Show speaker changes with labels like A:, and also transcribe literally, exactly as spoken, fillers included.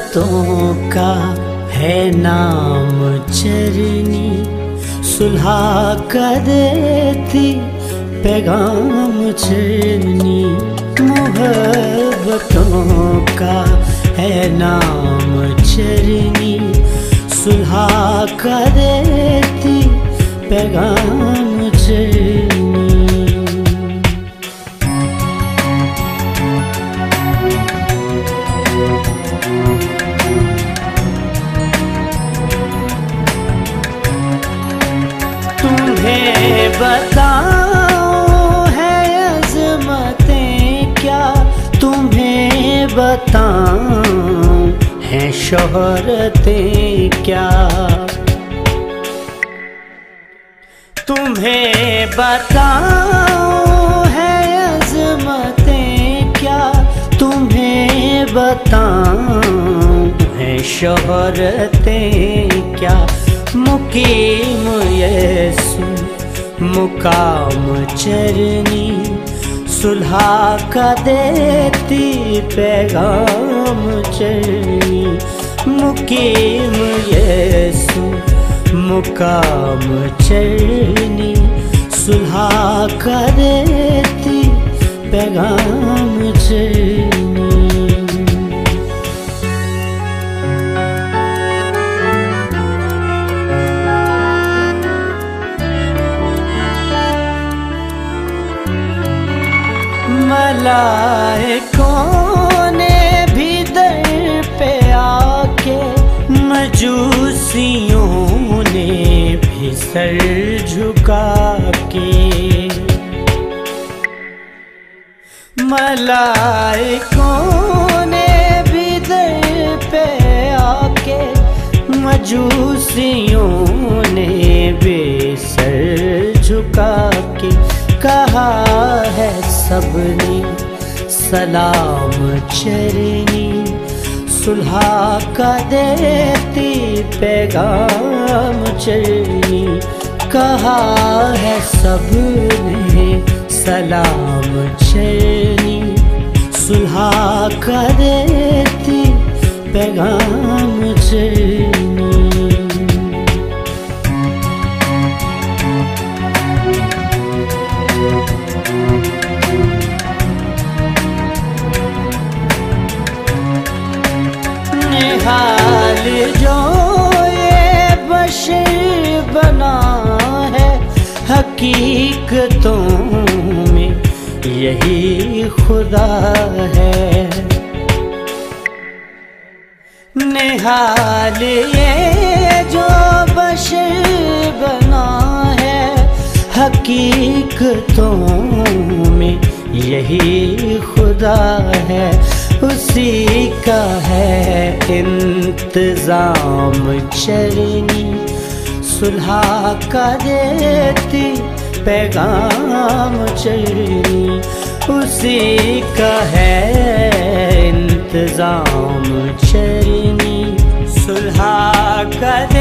A: मुसीबतों का है नाम चरनी, सुलह कर देती पैगाम चरनी। मुहब्बतों का है नाम चरनी, सुलह कर देती पैगाम चरनी। तुम्हें बताऊं है अज़मतें क्या, तुम्हें बताऊं है शोहरतें क्या। तुम्हें बताऊं है अज़मतें क्या, तुम्हें बताऊं है शोहरतें क्या। मुकीम यीशु मुकाम चरनी, सुलह का देती पैगाम चरनी। मुकीम यीशु मुकाम चरनी, सुलह का देती पैगाम चरनी। मलाइकों ने भी दर पे आके, मजूसियों ने भी सर झुका के। मलाइकों ने भी दर पे आके, मजूसियों ने भी सर झुका के। कहा है सबने सलाम चरनी, सुलह का देती पैगाम चरनी। कहा है सबने सलाम चरनी, सुलह का देती पैगाम चरनी। हाल जो ये बशर बना है, हकीकतों में यही खुदा है। निहाल ये जो बशर बना है, हकीकतों में यही खुदा है। उसी का है इंतजाम चरनी, सुलह का देती पैगाम चरनी। उसी का है इंतजाम चरनी, सुलह का